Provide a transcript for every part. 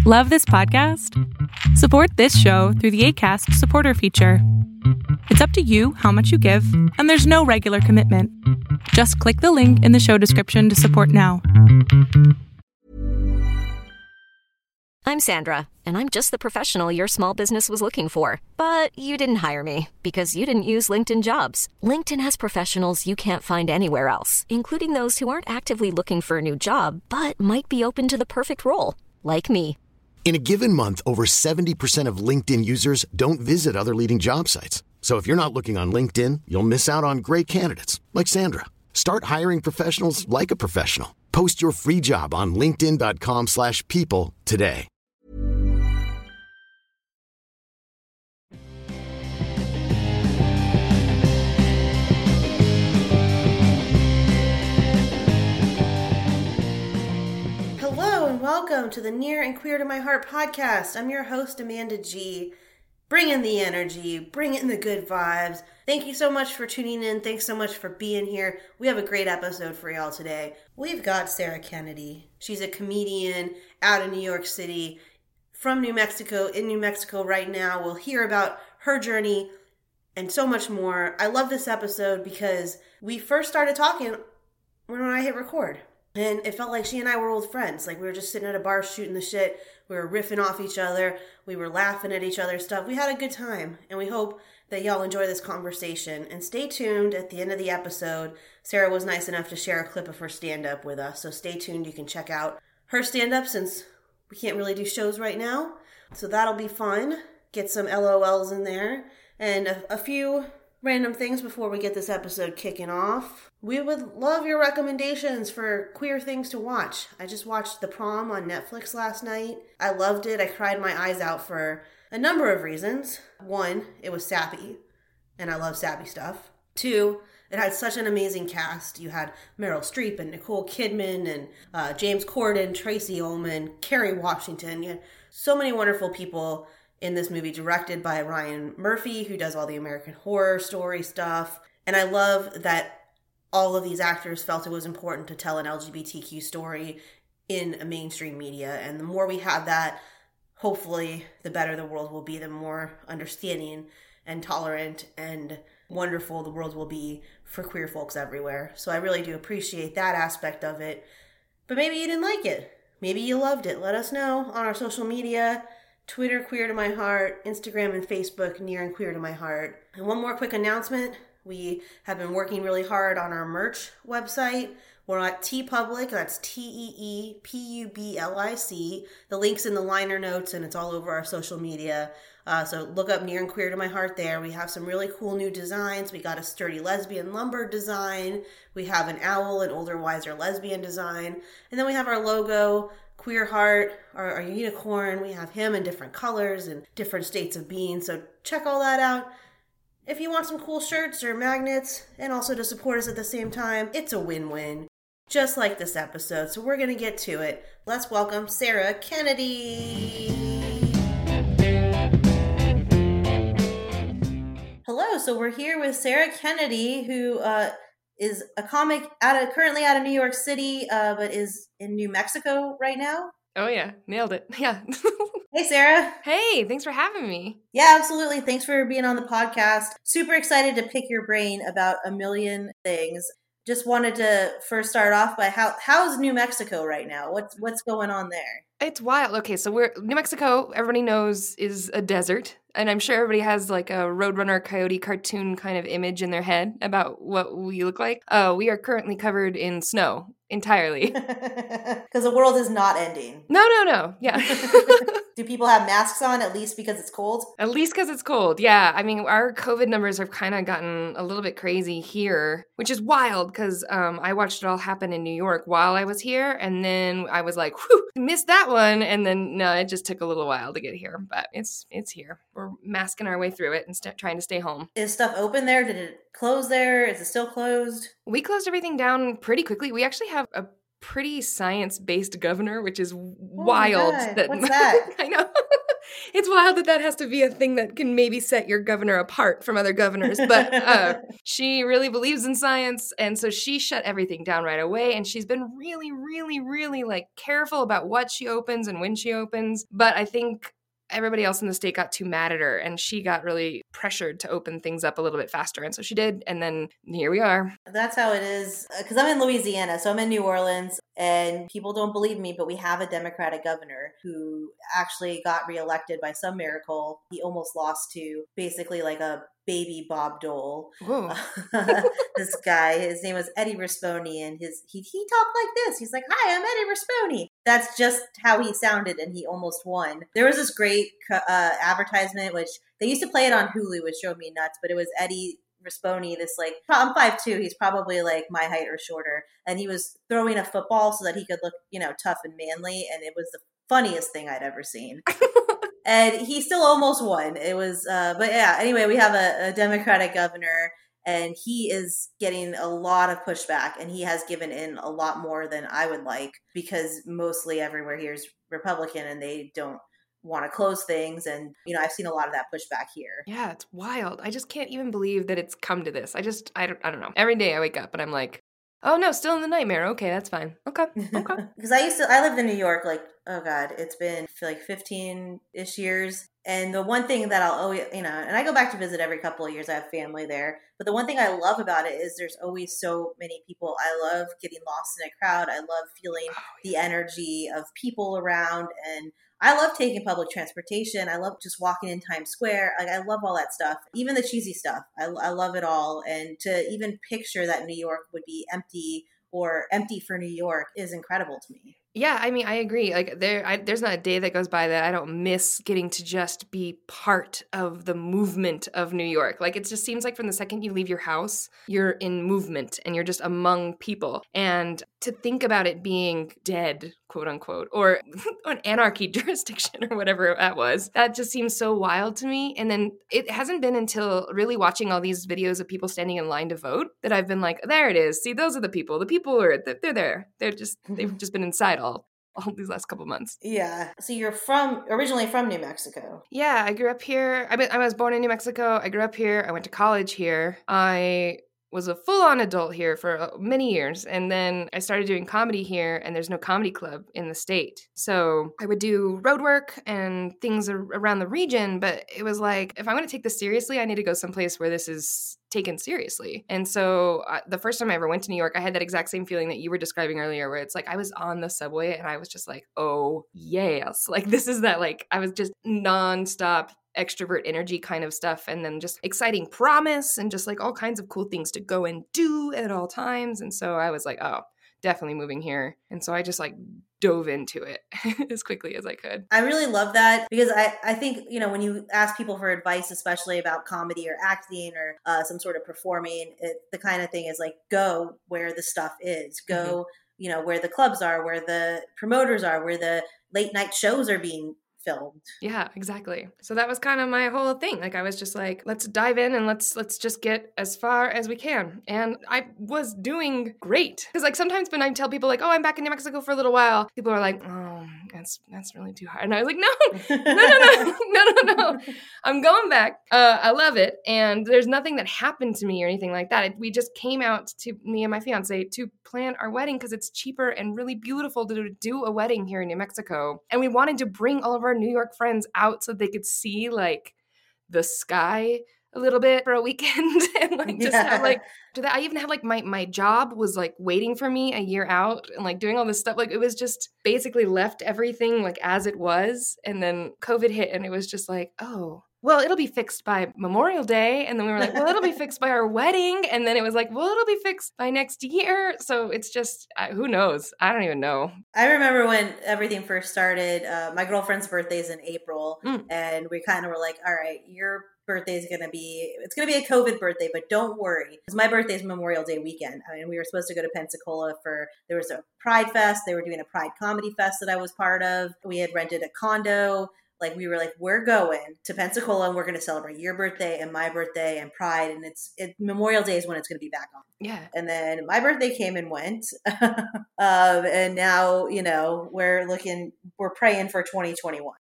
Love this podcast? Support this show through the Acast supporter feature. It's up to you how much you give, and there's no regular commitment. Just click the link in the show description to support now. I'm Sandra, and I'm just the professional your small business was looking for. But you didn't hire me because you didn't use LinkedIn Jobs. LinkedIn has professionals you can't find anywhere else, including those who aren't actively looking for a new job, but might be open to the perfect role, like me. In a given month, over 70% of LinkedIn users don't visit other leading job sites. So if you're not looking on LinkedIn, you'll miss out on great candidates like Sandra. Start hiring professionals like a professional. Post your free job on linkedin.com/people today. Welcome to the Near and Queer to My Heart podcast. I'm your host, Amanda G. Bring in the energy, bring in the good vibes. Thank you so much for tuning in. Thanks so much for being here. We have a great episode for y'all today. We've got Sarah Kennedy. She's a comedian out in New York City, from New Mexico, in New Mexico right now. We'll hear about her journey and so much more. I love this episode because we first started talking when I hit record. And it felt like she and I were old friends. Like we were just sitting at a bar shooting the shit. We were riffing off each other. We were laughing at each other's stuff. We had a good time. And we hope that y'all enjoy this conversation. And stay tuned at the end of the episode. Sarah was nice enough to share a clip of her stand-up with us. So stay tuned. You can check out her stand-up since we can't really do shows right now. So that'll be fun. Get some LOLs in there. And a few random things before we get this episode kicking off. We would love your recommendations for queer things to watch. I just watched The Prom on Netflix last night. I loved it. I cried my eyes out for a number of reasons. One, it was sappy, and I love sappy stuff. Two, it had such an amazing cast. You had Meryl Streep and Nicole Kidman and James Corden, Tracy Ullman, Kerry Washington. You had so many wonderful people in this movie, directed by Ryan Murphy, who does all the American Horror Story stuff. And I love that all of these actors felt it was important to tell an LGBTQ story in a mainstream media. And the more we have that, hopefully, the better the world will be, the more understanding and tolerant and wonderful the world will be for queer folks everywhere. So I really do appreciate that aspect of it. But maybe you didn't like it. Maybe you loved it. Let us know on our social media. Twitter, Queer to My Heart, Instagram and Facebook, Near and Queer to My Heart. And one more quick announcement. We have been working really hard on our merch website. We're at TeePublic, that's TeePublic. The link's in the liner notes and it's all over our social media. So look up Near and Queer to My Heart there. We have some really cool new designs. We got a sturdy lesbian lumber design. We have an owl, an older, wiser lesbian design. And then we have our logo, Queer Heart, our unicorn. We have him in different colors and different states of being. So check all that out. If you want some cool shirts or magnets and also to support us at the same time, it's a win-win. Just like this episode. So we're going to get to it. Let's welcome Sarah Kennedy. Hello. So we're here with Sarah Kennedy, who is a comic currently out of New York City, but is in New Mexico right now. Oh, yeah. Nailed it. Yeah. Hey, Sarah. Hey, thanks for having me. Yeah, absolutely. Thanks for being on the podcast. Super excited to pick your brain about a million things. Just wanted to first start off by how's New Mexico right now? What's going on there? It's wild. Okay, so New Mexico, everybody knows, is a desert. And I'm sure everybody has like a Roadrunner Coyote cartoon kind of image in their head about what we look like. We are currently covered in snow entirely. Because the world is not ending. No. Yeah. Do people have masks on at least because it's cold? At least because it's cold. Yeah. I mean, our COVID numbers have kind of gotten a little bit crazy here, which is wild because I watched it all happen in New York while I was here. And then I was like, whew, missed that one. And then, no, it just took a little while to get here. But it's here. We're masking our way through it and trying to stay home. Is stuff open there? Did it close there? Is it still closed? We closed everything down pretty quickly. We actually have a pretty science-based governor, which is wild. What's that? I know. It's wild that has to be a thing that can maybe set your governor apart from other governors. But she really believes in science. And so she shut everything down right away. And she's been really, really, really like careful about what she opens and when she opens. But I think everybody else in the state got too mad at her, and she got really pressured to open things up a little bit faster. And so she did. And then here we are. That's how it is. Because I'm in Louisiana, so I'm in New Orleans, and people don't believe me, but we have a Democratic governor who actually got reelected by some miracle. He almost lost to basically like a baby Bob Dole. This guy, his name was Eddie Rispone, and he talked like this. He's like, "Hi, I'm Eddie Rispone." That's just how he sounded, and he almost won. There was this great advertisement, which they used to play it on Hulu, which drove me nuts, but it was Eddie Rispone, this like, I'm 5'2", he's probably like my height or shorter, and he was throwing a football so that he could look, tough and manly, and it was the funniest thing I'd ever seen. And he still almost won. It was, but yeah, anyway, we have a Democratic governor, and he is getting a lot of pushback, and he has given in a lot more than I would like, because mostly everywhere here is Republican, and they don't want to close things. And, I've seen a lot of that pushback here. Yeah, it's wild. I just can't even believe that it's come to this. I don't know. Every day I wake up and I'm like, oh no, still in the nightmare. Okay, that's fine. Okay. Because I lived in New York, like, oh God, it's been like 15-ish years. And the one thing that I'll always, and I go back to visit every couple of years. I have family there. But the one thing I love about it is there's always so many people. I love getting lost in a crowd. I love feeling the energy of people around. And I love taking public transportation. I love just walking in Times Square. Like, I love all that stuff, even the cheesy stuff. I love it all. And to even picture that New York would be empty or empty for New York is incredible to me. Yeah, I mean, I agree. Like, there's not a day that goes by that I don't miss getting to just be part of the movement of New York. Like, it just seems like from the second you leave your house, you're in movement and you're just among people. And to think about it being dead, quote unquote, or an anarchy jurisdiction or whatever that was, that just seems so wild to me. And then it hasn't been until really watching all these videos of people standing in line to vote that I've been like, there it is. See, those are the people. The people they're there. They've just been inside all these last couple months. Yeah. So you're originally from New Mexico. Yeah, I grew up here. I was born in New Mexico. I grew up here. I went to college here. I was a full-on adult here for many years. And then I started doing comedy here, and there's no comedy club in the state. So I would do road work and things around the region, but it was like, if I'm going to take this seriously, I need to go someplace where this is taken seriously. And so the first time I ever went to New York, I had that exact same feeling that you were describing earlier, where it's like I was on the subway and I was just like, oh yes, like this is that, like I was just nonstop extrovert energy kind of stuff, and then just exciting promise and just like all kinds of cool things to go and do at all times. And so I was like, oh, definitely moving here. And so I just like dove into it as quickly as I could. I really love that, because I think, when you ask people for advice, especially about comedy or acting or some sort of performing, the kind of thing is like, go where the stuff is, go, where the clubs are, where the promoters are, where the late night shows are being filmed. Yeah, exactly. So that was kind of my whole thing. Like, I was just like, let's dive in and let's just get as far as we can. And I was doing great. Because like sometimes when I tell people like, oh, I'm back in New Mexico for a little while, people are like, oh, that's really too hard. And I was like, no. I'm going back. I love it. And there's nothing that happened to me or anything like that. We just came out, to me and my fiance, to plan our wedding because it's cheaper and really beautiful to do a wedding here in New Mexico. And we wanted to bring all of our New York friends out so they could see like the sky a little bit for a weekend and like just have like, I even had like my job was like waiting for me a year out and like doing all this stuff. Like it was just basically left everything like as it was. And then COVID hit and it was just like, oh, well, it'll be fixed by Memorial Day. And then we were like, well, it'll be fixed by our wedding. And then it was like, well, it'll be fixed by next year. So it's just, who knows? I don't even know. I remember when everything first started, my girlfriend's birthday is in April. And we kind of were like, all right, your birthday is going to be a COVID birthday, but don't worry. Because my birthday is Memorial Day weekend. I mean, we were supposed to go to Pensacola there was a Pride Fest. They were doing a Pride Comedy Fest that I was part of. We had rented a condo. Like we were like, we're going to Pensacola and we're going to celebrate your birthday and my birthday and Pride. And Memorial Day is when it's going to be back on. Yeah. And then my birthday came and went. And now, we're praying for 2021.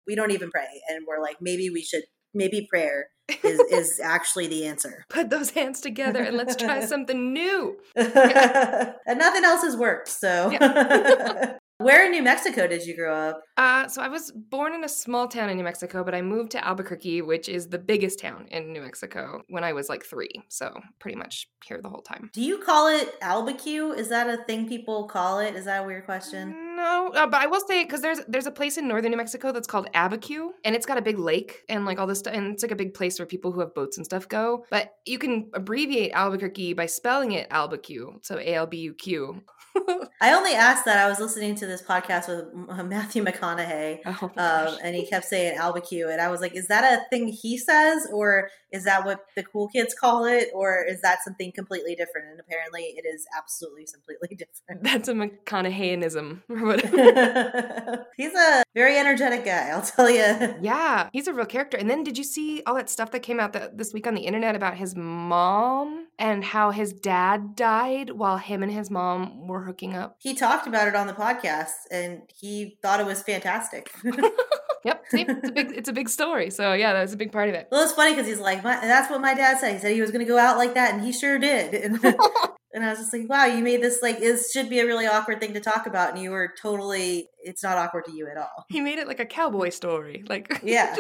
we don't even pray. And we're like, maybe prayer is actually the answer. Put those hands together and let's try something new. And nothing else has worked. So where in New Mexico did you grow up? So I was born in a small town in New Mexico, but I moved to Albuquerque, which is the biggest town in New Mexico, when I was like 3. So pretty much here the whole time. Do you call it Albuquerque? Is that a thing people call it? Is that a weird question? No, but I will say, because there's a place in northern New Mexico that's called Abiquiu, and it's got a big lake and like all this stuff, and it's like a big place where people who have boats and stuff go. But you can abbreviate Albuquerque by spelling it Albuquerque, so ALBUQ. I only asked that. I was listening to this podcast with Matthew McConaughey, and he kept saying Albuquerque, and I was like, is that a thing he says, or is that what the cool kids call it, or is that something completely different? And apparently it is absolutely completely different. That's a McConaugheyism or whatever. He's a very energetic guy, I'll tell you. Yeah, he's a real character. And then did you see all that stuff that came out this week on the internet about his mom and how his dad died while him and his mom were hooking up? He talked about it on the podcast, and he thought it was fantastic. Yep, see, it's a big story. So yeah, that's a big part of it. Well, it's funny because he's like, that's what my dad said. He said he was going to go out like that, and he sure did. And I was just like, wow, you made this like, it should be a really awkward thing to talk about, and you were totally, it's not awkward to you at all. He made it like a cowboy story. Like, yeah.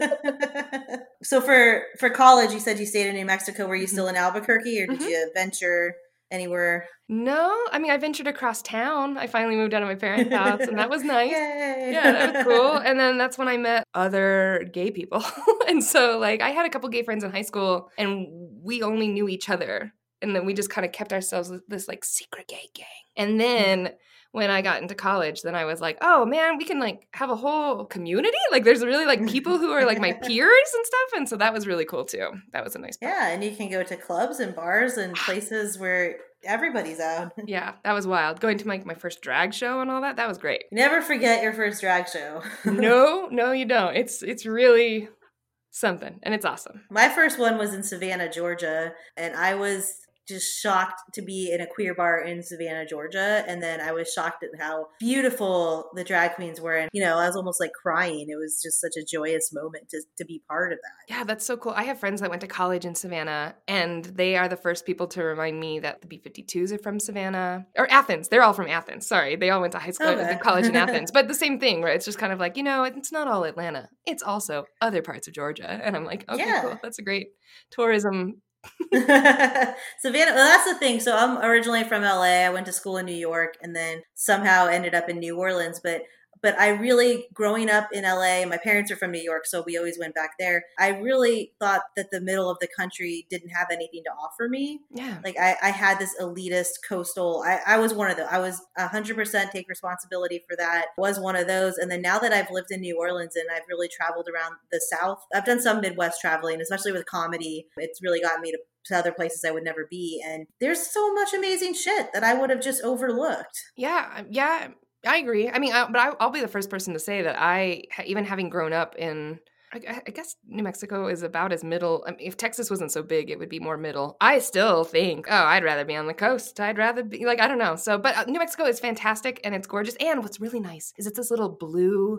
So for college, you said you stayed in New Mexico. Were you still in Albuquerque, or did you venture anywhere? No, I mean, I ventured across town. I finally moved out of my parents' house, and that was nice. Yay. Yeah, that was cool. And then that's when I met other gay people. And so, like, I had a couple gay friends in high school, and we only knew each other. And then we just kind of kept ourselves this, like, secret gay gang. And then when I got into college, then I was like, oh, man, we can, like, have a whole community? Like, there's really, like, people who are, like, my peers and stuff. And so that was really cool, too. That was a nice part. Yeah, and you can go to clubs and bars and places where everybody's out. Yeah, that was wild. Going to my first drag show and all that was great. Never forget your first drag show. No, you don't. It's really something, and it's awesome. My first one was in Savannah, Georgia, and I was just shocked to be in a queer bar in Savannah, Georgia. And then I was shocked at how beautiful the drag queens were. And, I was almost like crying. It was just such a joyous moment to be part of that. Yeah, that's so cool. I have friends that went to college in Savannah, and they are the first people to remind me that the B-52s are from Savannah. Or Athens. They're all from Athens. Sorry. They all went to high school, college in Athens. But the same thing, right? It's just kind of like, it's not all Atlanta. It's also other parts of Georgia. And I'm like, okay, cool. That's a great tourism Savannah, well, that's the thing. So I'm originally from LA. I went to school in New York and then somehow ended up in New Orleans. But I really, growing up in LA, my parents are from New York, so we always went back there. I really thought that the middle of the country didn't have anything to offer me. Yeah. Like I had this elitist coastal, I was one of those. I was 100% take responsibility for that, was one of those. And then now that I've lived in New Orleans and I've really traveled around the South, I've done some Midwest traveling, especially with comedy. It's really gotten me to other places I would never be. And there's so much amazing shit that I would have just overlooked. Yeah. I agree. I mean, I'll be the first person to say that even having grown up in, I guess New Mexico is about as middle. I mean, if Texas wasn't so big, it would be more middle. I still think, I'd rather be on the coast. I'd rather be, I don't know. So, but New Mexico is fantastic and it's gorgeous. And what's really nice is it's this little blue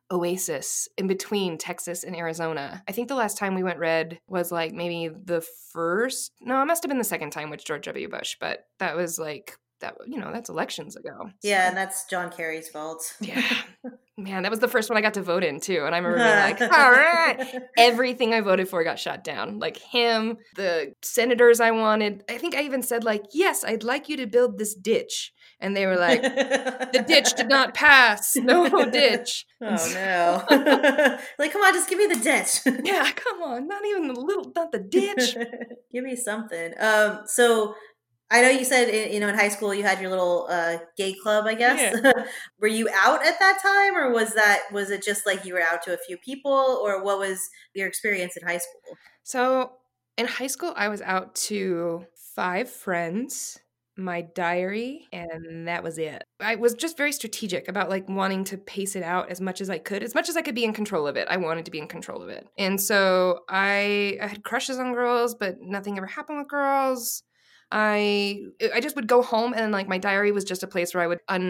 oasis in between Texas and Arizona. I think the last time we went red was like maybe it must have been the second time with George W. Bush, but that was like, that's elections ago. Yeah, and that's John Kerry's fault. Yeah. Man, that was the first one I got to vote in, too. And I remember being like, all right. Everything I voted for got shot down. Like him, the senators I wanted. I think I even said, yes, I'd like you to build this ditch. And they were like, the ditch did not pass. No ditch. Oh, no. Come on, just give me the ditch. Yeah, come on. Not even not the ditch. Give me something. So I know you said, in high school you had your little gay club, I guess. Yeah. Were you out at that time, or was it just like you were out to a few people, or what was your experience in high school? So in high school, I was out to 5 friends, my diary, and that was it. I was just very strategic about wanting to pace it out as much as I could be in control of it. I wanted to be in control of it. And so I had crushes on girls, but nothing ever happened with girls. I just would go home and my diary was just a place where I would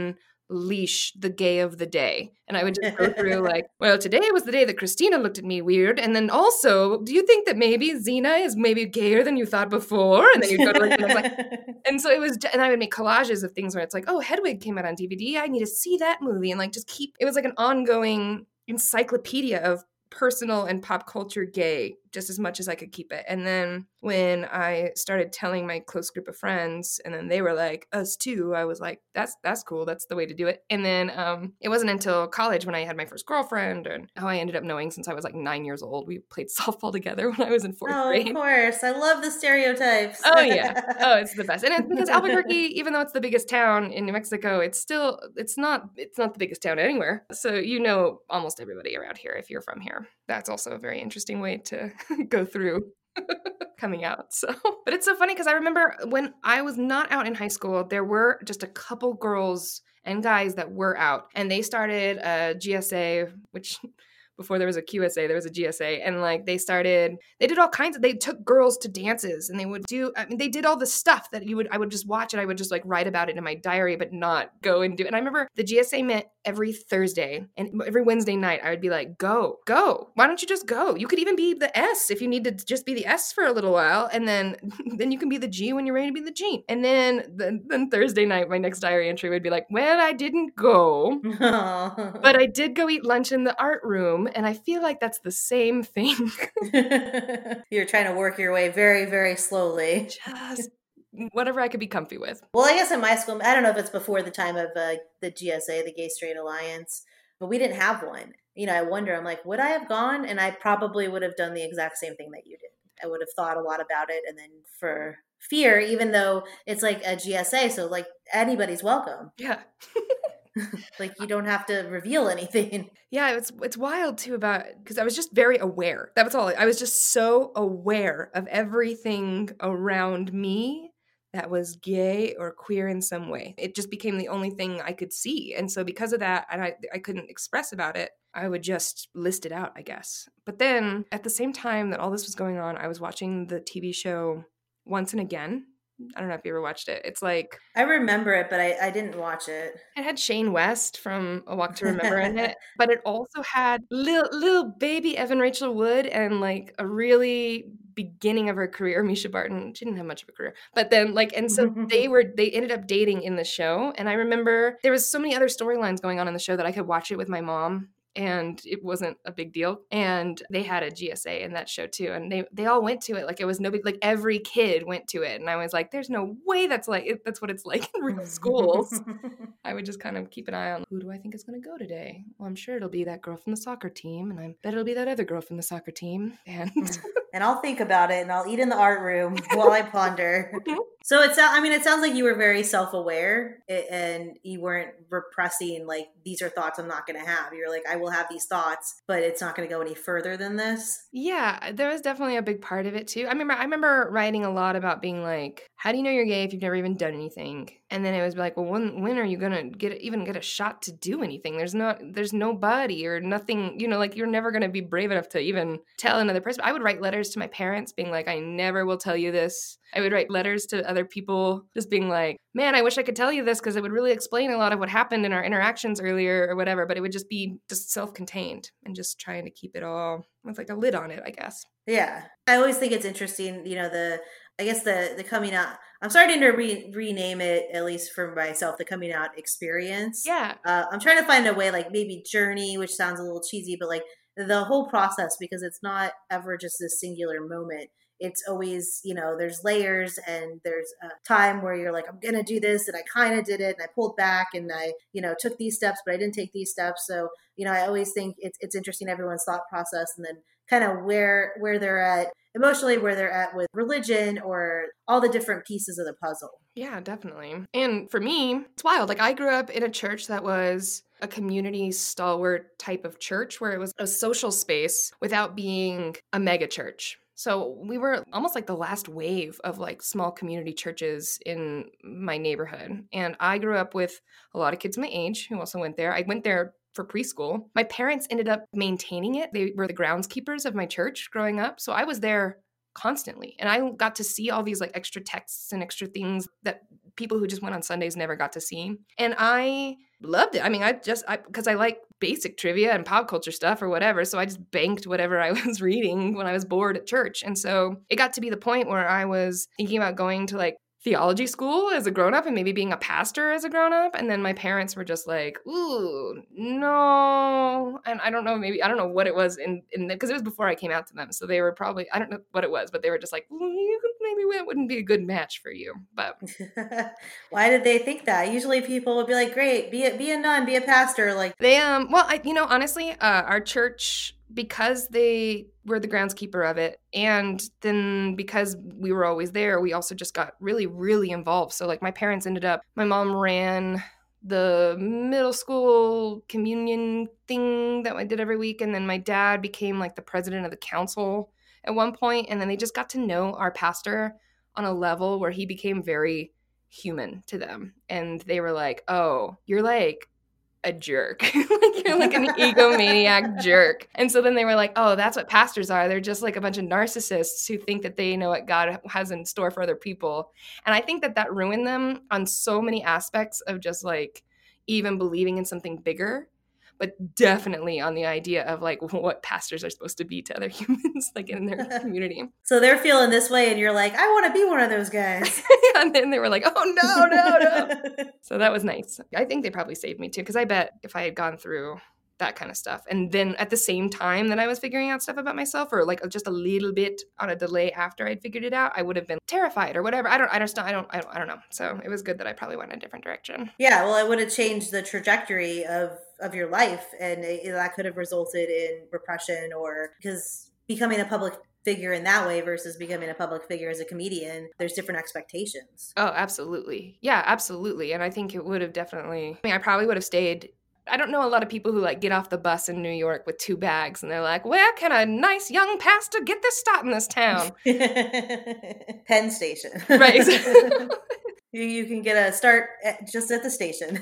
leash the gay of the day. And I would just go through like, well, today was the day that Christina looked at me weird. And then also, do you think that maybe Xena is maybe gayer than you thought before? And then you'd go to like, and, I was like, and so it was, and I would make collages of things where it's like, oh, Hedwig came out on DVD. I need to see that movie. And like, just keep, it was like an ongoing encyclopedia of personal and pop culture gay, just as much as I could keep it. And then when I started telling my close group of friends, and then they were like, us too, I was like, that's cool. That's the way to do it. And then it wasn't until college when I had my first girlfriend, and how I ended up knowing since I was like 9 years old. We played softball together when I was in fourth grade. Of course. I love the stereotypes. Oh, yeah. Oh, it's the best. And it's because Albuquerque, even though it's the biggest town in New Mexico, it's not the biggest town anywhere. So you know almost everybody around here if you're from here. That's also a very interesting way to go through coming out. So, but it's so funny because I remember when I was not out in high school, there were just a couple girls and guys that were out, and they started a GSA, which before there was a QSA, there was a GSA, and like they did all kinds of, they took girls to dances, and they did all the stuff that I would just watch, and I would just like write about it in my diary, but not go and do it. And I remember the GSA met every Thursday, and every Wednesday night I would be like, go. Why don't you just go? You could even be the S if you need to just be the S for a little while, and then you can be the G when you're ready to be the G. And then Thursday night, my next diary entry would be like, well, I didn't go, but I did go eat lunch in the art room. And I feel like that's the same thing. You're trying to work your way very, very slowly. Just whatever I could be comfy with. Well, I guess in my school, I don't know if it's before the time of the GSA, the Gay Straight Alliance, but we didn't have one. You know, I wonder, I'm like, would I have gone? And I probably would have done the exact same thing that you did. I would have thought a lot about it. And then for fear, even though it's like a GSA, so like anybody's welcome. Yeah. Like you don't have to reveal anything. Yeah, it's wild too because I was just very aware. That was all. I was just so aware of everything around me that was gay or queer in some way. It just became the only thing I could see. And so because of that, and I couldn't express about it, I would just list it out, I guess. But then at the same time that all this was going on, I was watching the TV show Once and Again. I don't know if you ever watched it. It's like... I remember it, but I didn't watch it. It had Shane West from A Walk to Remember in it, but it also had little baby Evan Rachel Wood and like a really beginning of her career, Misha Barton. She didn't have much of a career. But then like, and so they ended up dating in the show. And I remember there was so many other storylines going on in the show that I could watch it with my mom. And it wasn't a big deal. And they had a GSA in that show too. And they all went to it. Like it was no big, like every kid went to it. And I was like, there's no way that's what it's like in real schools. I would just kind of keep an eye on, who do I think is going to go today? Well, I'm sure it'll be that girl from the soccer team. And I bet it'll be that other girl from the soccer team. And I'll think about it and I'll eat in the art room while I ponder. So it sounds like you were very self-aware and you weren't repressing like, these are thoughts I'm not going to have. You're like, I will have these thoughts, but it's not going to go any further than this. Yeah, there was definitely a big part of it too. I remember writing a lot about being like, how do you know you're gay if you've never even done anything? And then it was like, well, when are you going to get a shot to do anything? There's nobody or nothing, you know, like you're never going to be brave enough to even tell another person. I would write letters to my parents being like, I never will tell you this. I would write letters to other people just being like, man, I wish I could tell you this because it would really explain a lot of what happened in our interactions earlier or whatever, but it would just be just self-contained and just trying to keep it all with like a lid on it, I guess. Yeah. I always think it's interesting, you know, the coming out, I'm starting to rename it, at least for myself, the coming out experience. Yeah. I'm trying to find a way like maybe journey, which sounds a little cheesy, but like the whole process, because it's not ever just this singular moment. It's always, you know, there's layers and there's a time where you're like, I'm going to do this. And I kind of did it and I pulled back and I, you know, took these steps, but I didn't take these steps. So, you know, I always think it's interesting, everyone's thought process and then kind of where they're at emotionally, where they're at with religion or all the different pieces of the puzzle. Yeah, definitely. And for me, it's wild. Like I grew up in a church that was a community stalwart type of church where it was a social space without being a mega church. So we were almost like the last wave of like small community churches in my neighborhood. And I grew up with a lot of kids my age who also went there. I went there for preschool. My parents ended up maintaining it. They were the groundskeepers of my church growing up. So I was there constantly. And I got to see all these like extra texts and extra things that people who just went on Sundays never got to see. And I loved it. I mean, because I like basic trivia and pop culture stuff or whatever. So I just banked whatever I was reading when I was bored at church. And so it got to be the point where I was thinking about going to like theology school as a grown-up and maybe being a pastor as a grown-up. And then my parents were just like, ooh, no. And I don't know what it was because it was before I came out to them. So they were probably, I don't know what it was, but they were just like, maybe it wouldn't be a good match for you. But why did they think that? Usually people would be like, great, be a nun, be a pastor. Like they, honestly, our church, because they were the groundskeeper of it, and then because we were always there, we also just got really, really involved. So like my mom ran the middle school communion thing that I did every week, and then my dad became like the president of the council at one point, and then they just got to know our pastor on a level where he became very human to them, and they were like, oh, you're like a jerk. Like you're like an egomaniac jerk. And so then they were like, oh, that's what pastors are. They're just like a bunch of narcissists who think that they know what God has in store for other people. And I think that ruined them on so many aspects of just like even believing in something bigger, but definitely on the idea of like what pastors are supposed to be to other humans, like in their community. So they're feeling this way and you're like, I want to be one of those guys. And then they were like, oh, no. So that was nice. I think they probably saved me too, because I bet if I had gone through that kind of stuff, and then at the same time that I was figuring out stuff about myself, or like just a little bit on a delay after I'd figured it out, I would have been terrified or whatever. I don't know. So it was good that I probably went in a different direction. Yeah, well, it would have changed the trajectory of your life, and that could have resulted in repression, or because becoming a public figure in that way versus becoming a public figure as a comedian, there's different expectations. Oh, absolutely. Yeah, absolutely. And I think it would have definitely, I probably would have stayed. I don't know a lot of people who like get off the bus in New York with 2 bags and they're like, where can a nice young pastor get this start in this town? Penn Station. Right. You can get a start just at the station.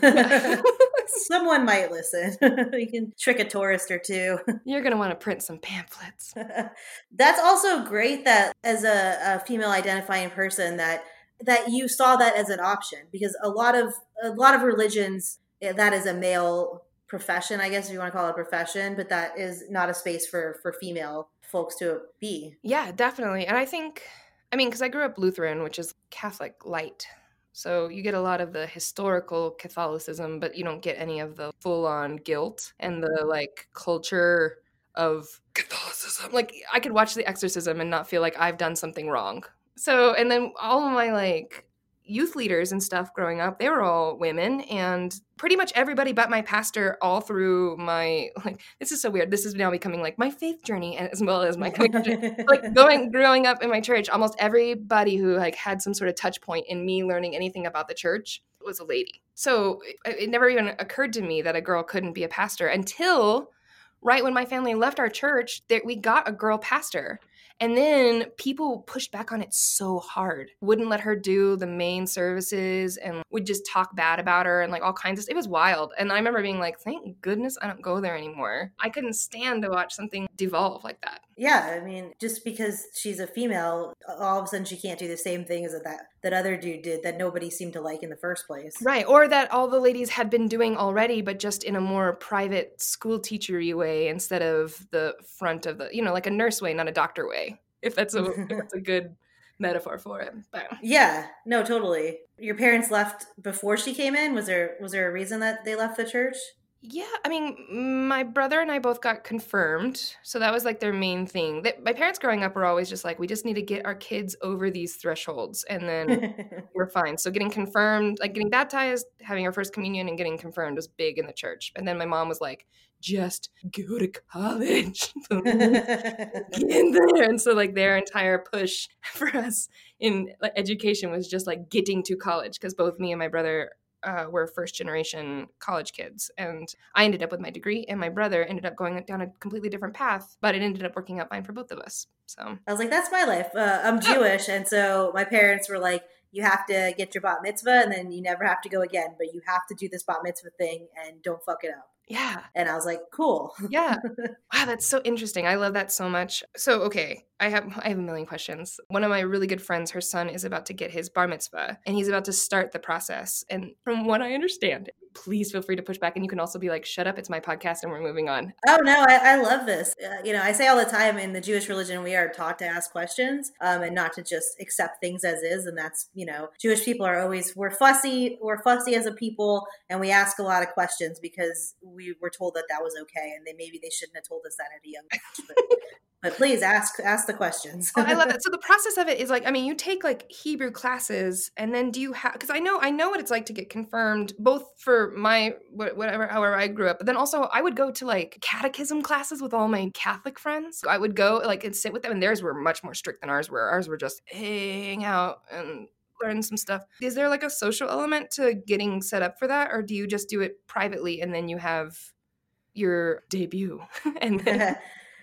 Someone might listen. You can trick a tourist or two. You're going to want to print some pamphlets. That's also great that as a female identifying person that you saw that as an option, because a lot of religions, that is a male profession, I guess, if you want to call it a profession, but that is not a space for female folks to be. Yeah, definitely. And I think, because I grew up Lutheran, which is Catholic light. So you get a lot of the historical Catholicism, but you don't get any of the full-on guilt and the like culture of Catholicism. Like I could watch The Exorcism and not feel like I've done something wrong. So, and then all of my like youth leaders and stuff growing up, they were all women, and pretty much everybody but my pastor all through my, like, this is so weird. This is now becoming like my faith journey as well as my like growing up in my church. Almost everybody who like had some sort of touch point in me learning anything about the church was a lady. So it never even occurred to me that a girl couldn't be a pastor until right when my family left our church, we got a girl pastor. And then people pushed back on it so hard, wouldn't let her do the main services and would just talk bad about her and like all kinds of stuff. It was wild. And I remember being like, thank goodness I don't go there anymore. I couldn't stand to watch something devolve like that. Yeah, just because she's a female, all of a sudden she can't do the same thing as that other dude did that nobody seemed to like in the first place. Right, or that all the ladies had been doing already, but just in a more private school teachery way instead of the front of the, like a nurse way, not a doctor way, if that's a good metaphor for it. But. Yeah, no, totally. Your parents left before she came in? Was there a reason that they left the church? Yeah, my brother and I both got confirmed, so that was like their main thing. My parents growing up were always just like, we just need to get our kids over these thresholds, and then we're fine. So getting confirmed, like getting baptized, having our first communion, and getting confirmed was big in the church. And then my mom was like, just go to college. Get in there. And so like their entire push for us in like, education was just like getting to college, because both me and my brother were first generation college kids. And I ended up with my degree, and my brother ended up going down a completely different path, but it ended up working out fine for both of us. So I was like, that's my life. I'm Jewish. And so my parents were like, you have to get your bat mitzvah and then you never have to go again, but you have to do this bat mitzvah thing and don't fuck it up. Yeah. And I was like, cool. Yeah. Wow, that's so interesting. I love that so much. So, okay, I have a million questions. One of my really good friends, her son is about to get his bar mitzvah, and he's about to start the process. And from what I understand, please feel free to push back. And you can also be like, shut up, it's my podcast and we're moving on. Oh, no, I love this. I say all the time in the Jewish religion, we are taught to ask questions and not to just accept things as is. And that's, Jewish people are always, we're fussy as a people, and we ask a lot of questions because we were told that was okay. And maybe they shouldn't have told us that at a young age. But please ask the questions. Oh, I love that. So the process of it is like, you take like Hebrew classes, and then do you have, because I know what it's like to get confirmed, both for my, however I grew up, but then also I would go to like catechism classes with all my Catholic friends. I would go like and sit with them, and theirs were much more strict than ours were. Ours were just hang out and learn some stuff. Is there like a social element to getting set up for that, or do you just do it privately and then you have your debut and then...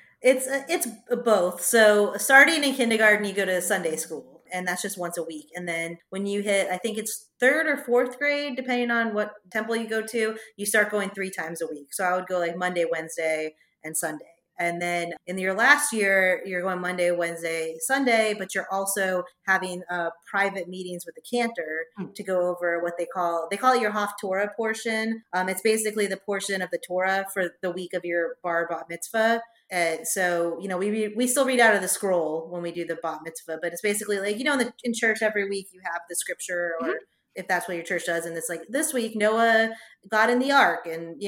It's both. So starting in kindergarten, you go to Sunday school, and that's just once a week. And then when you hit, I think it's 3rd or 4th grade, depending on what temple you go to, you start going 3 times a week. So I would go like Monday, Wednesday, and Sunday. And then in your last year, you're going Monday, Wednesday, Sunday, but you're also having private meetings with the cantor to go over what they call it your Haftorah portion. It's basically the portion of the Torah for the week of your bar bat mitzvah. So, we still read out of the scroll when we do the bat mitzvah, but it's basically like, in church every week you have the scripture, or if that's what your church does. And it's like, this week Noah got in the ark, and,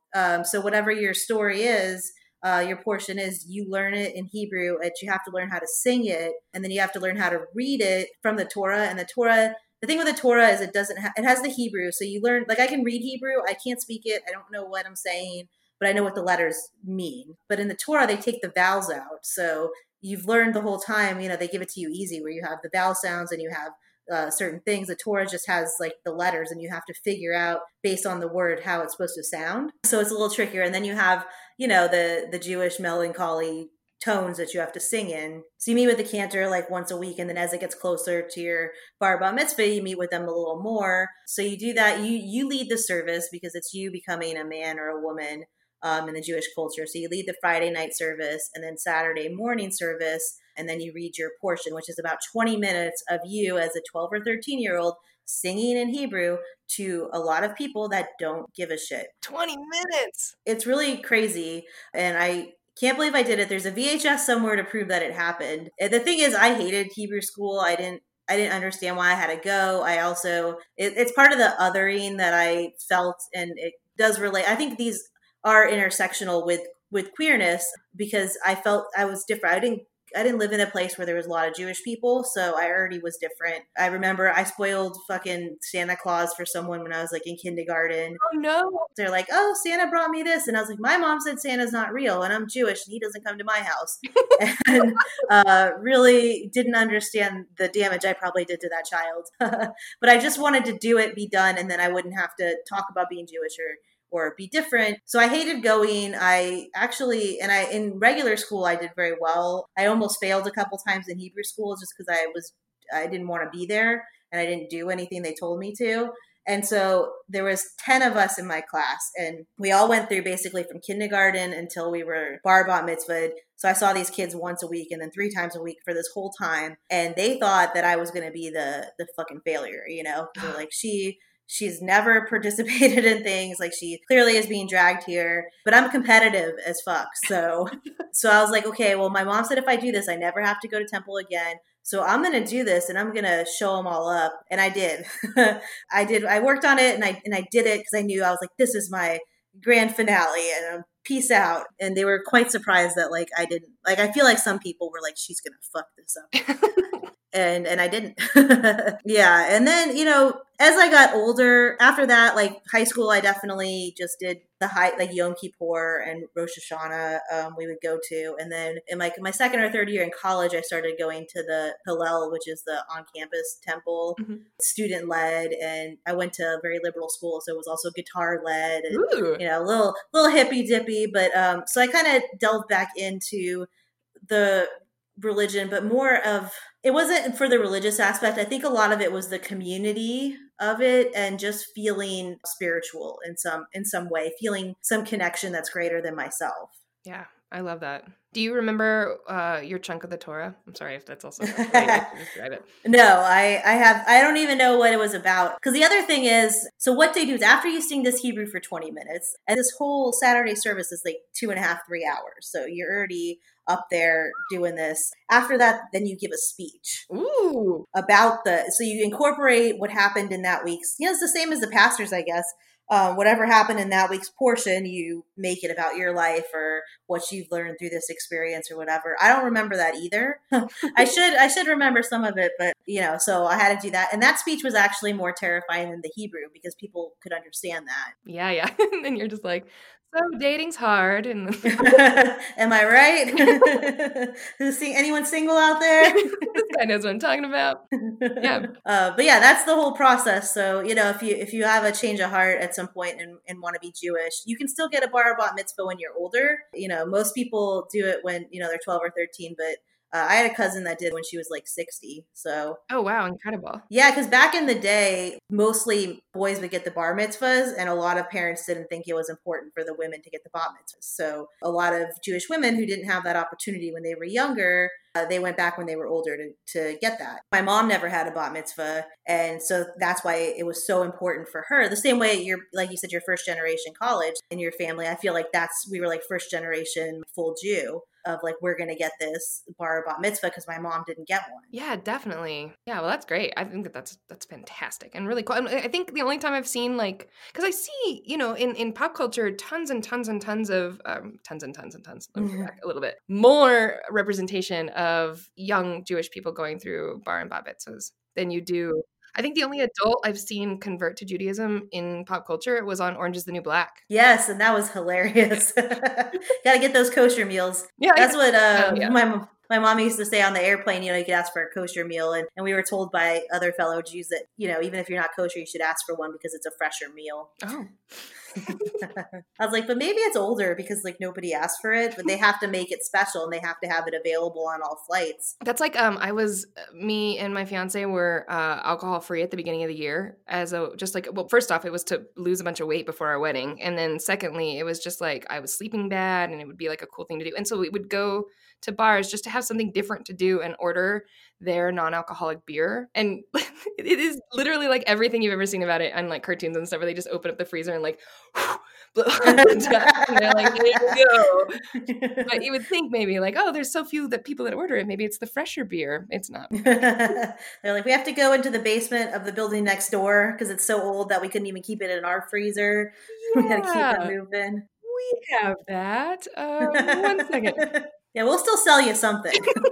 so whatever your story is, your portion is, you learn it in Hebrew, and you have to learn how to sing it, and then you have to learn how to read it from the Torah. And the Torah, the thing with the Torah is it has the Hebrew. So you learn, like I can read Hebrew, I can't speak it, I don't know what I'm saying, but I know what the letters mean. But in the Torah, they take the vowels out. So you've learned the whole time, they give it to you easy, where you have the vowel sounds and you have certain things. The Torah just has like the letters, and you have to figure out based on the word how it's supposed to sound. So it's a little trickier. And then you have, the Jewish melancholy tones that you have to sing in. So you meet with the cantor like once a week, and then as it gets closer to your bar bat mitzvah, you meet with them a little more. So you do that. You lead the service because it's you becoming a man or a woman in the Jewish culture. So you lead the Friday night service, and then Saturday morning service, and then you read your portion, which is about 20 minutes of you as a 12 or 13-year-old singing in Hebrew to a lot of people that don't give a shit. 20 minutes! It's really crazy, and I can't believe I did it. There's a VHS somewhere to prove that it happened. And the thing is, I hated Hebrew school. I didn't understand why I had to go. I also, it's part of the othering that I felt, and it does relate. I think these are intersectional with queerness, because I felt I was different. I didn't live in a place where there was a lot of Jewish people, so I already was different. I remember I spoiled fucking Santa Claus for someone when I was like in kindergarten. Oh no. They're like, oh, Santa brought me this. And I was like, my mom said Santa's not real, and I'm Jewish and he doesn't come to my house. And really didn't understand the damage I probably did to that child. But I just wanted to do it, be done, and then I wouldn't have to talk about being Jewish or be different. So I hated going. In regular school, I did very well. I almost failed a couple times in Hebrew school just because I didn't want to be there, and I didn't do anything they told me to. And so there was 10 of us in my class, and we all went through basically from kindergarten until we were bar bat mitzvah. So I saw these kids once a week and then 3 times a week for this whole time. And they thought that I was going to be the fucking failure, They're like, She's never participated in things. Like, she clearly is being dragged here, but I'm competitive as fuck. So I was like, okay, well, my mom said if I do this, I never have to go to temple again. So I'm going to do this, and I'm going to show them all up. And I did. I worked on it, and I did it because I knew, I was like, this is my grand finale, and peace out. And they were quite surprised that like I didn't, like, I feel like some people were like, she's going to fuck this up. And I didn't. Yeah. And then, as I got older, after that, like high school, I definitely just did like Yom Kippur and Rosh Hashanah, we would go to. And then in my second or third year in college, I started going to the Hillel, which is the on-campus temple, student-led. And I went to a very liberal school, so it was also guitar-led and, a little hippy-dippy. But so I kind of delved back into the religion, but more of, it wasn't for the religious aspect. I think a lot of it was the community of it and just feeling spiritual in some way, feeling some connection that's greater than myself. Yeah. I love that. Do you remember your chunk of the Torah? I'm sorry if that's also the way to describe it. No, I don't even know what it was about. Because the other thing is, so what they do is after you sing this Hebrew for 20 minutes, and this whole Saturday service is like 2.5, 3 hours. So you're already up there doing this. After that, then you give a speech. Ooh. About so you incorporate what happened in that week's, it's the same as the pastors, I guess. Whatever happened in that week's portion, you make it about your life or what you've learned through this experience or whatever. I don't remember that either. I should remember some of it, but so I had to do that. And that speech was actually more terrifying than the Hebrew because people could understand that. Yeah. And then you're just like, so dating's hard. And am I right? Anyone single out there? This guy knows what I'm talking about. Yeah. But yeah, that's the whole process. So, if you have a change of heart at some point and want to be Jewish, you can still get a bar or bat mitzvah when you're older. Most people do it when, they're 12 or 13, but I had a cousin that did when she was like 60. So. Oh, wow. Incredible. Yeah, because back in the day, mostly boys would get the bar mitzvahs, and a lot of parents didn't think it was important for the women to get the bat mitzvahs. So a lot of Jewish women who didn't have that opportunity when they were younger, they went back when they were older to get that. My mom never had a bat mitzvah, and so that's why it was so important for her. The same way like you said, your first generation college in your family, I feel like we were like first generation full Jew. Of like, we're going to get this bar or bat mitzvah because my mom didn't get one. Yeah, definitely. Yeah, well, that's great. I think that's fantastic and really cool. And I think the only time I've seen because I see, in pop culture, tons and tons and tons of, let me go back a little bit, more representation of young Jewish people going through bar and bat mitzvahs than you do. I think the only adult I've seen convert to Judaism in pop culture was on Orange is the New Black. Yes, and that was hilarious. Gotta get those kosher meals. Yeah, that's what my mom used to say on the airplane. You could ask for a kosher meal, and we were told by other fellow Jews that even if you're not kosher, you should ask for one because it's a fresher meal. Oh. I was like, but maybe it's older because nobody asked for it, but they have to make it special and they have to have it available on all flights. That's like me and my fiance were alcohol free at the beginning of the year first off, it was to lose a bunch of weight before our wedding, and then secondly, it was just like I was sleeping bad and it would be like a cool thing to do, and so we would go to bars just to have something different to do and order their non-alcoholic beer. And it is literally like everything you've ever seen about it on like cartoons and stuff where they just open up the freezer and like blow and they're like, here you go. But you would think maybe like, oh, there's so few people that order it. Maybe it's the fresher beer. It's not. They're like, we have to go into the basement of the building next door because it's so old that we couldn't even keep it in our freezer. Yeah. We got to keep it moving. We have that. 1 second. Yeah, we'll still sell you something.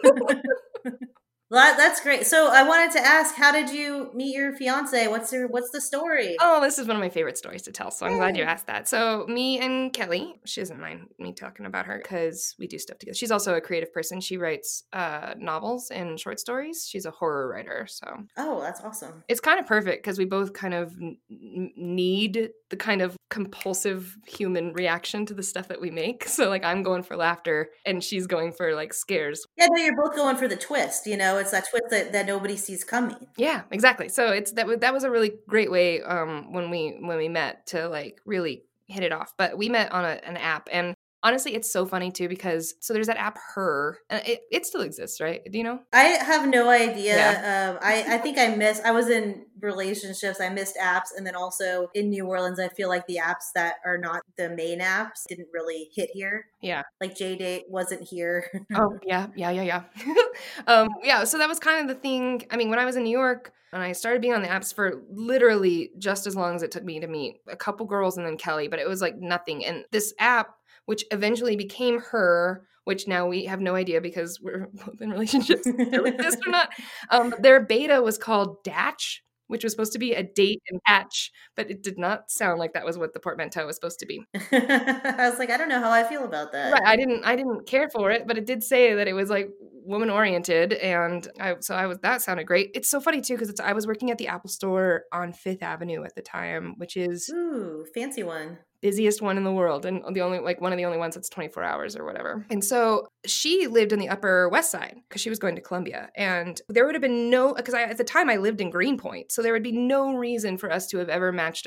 Well, that's great. So I wanted to ask, how did you meet your fiance? What's the story? Oh, this is one of my favorite stories to tell, so I'm glad you asked that. So me and Kelly, she doesn't mind me talking about her because we do stuff together. She's also a creative person. She writes novels and short stories. She's a horror writer, so. Oh, that's awesome. It's kind of perfect because we both kind of need the kind of compulsive human reaction to the stuff that we make. So like I'm going for laughter and she's going for like scares. Yeah, no, you're both going for the twist, it's that twist that nobody sees coming. Yeah, exactly. So that was a really great way when we met to like really hit it off. But we met on an app, and honestly, it's so funny too because there's that app Her, and it still exists, right? Do you know? I have no idea. Yeah. I think I was in relationships. I missed apps, and then also in New Orleans, I feel like the apps that are not the main apps didn't really hit here. Yeah, like JDate wasn't here. Oh yeah. Yeah. So that was kind of the thing. I mean, when I was in New York. And I started being on the apps for literally just as long as it took me to meet a couple girls and then Kelly, but it was like nothing. And this app, which eventually became Her, which now we have no idea because we're both in relationships, still exist or not. Their beta was called Datch, which was supposed to be a date and hatch, but it did not sound like that was what the portmanteau was supposed to be. I was like, I don't know how I feel about that. Right, I didn't care for it, but it did say that it was like woman oriented, and that sounded great. It's so funny too because I was working at the Apple Store on Fifth Avenue at the time, which is fancy one. Busiest one in the world, and the only one of the only ones that's 24 hours or whatever. And so she lived in the Upper West Side because she was going to Columbia, and there would have been at the time I lived in Greenpoint, so there would be no reason for us to have ever matched up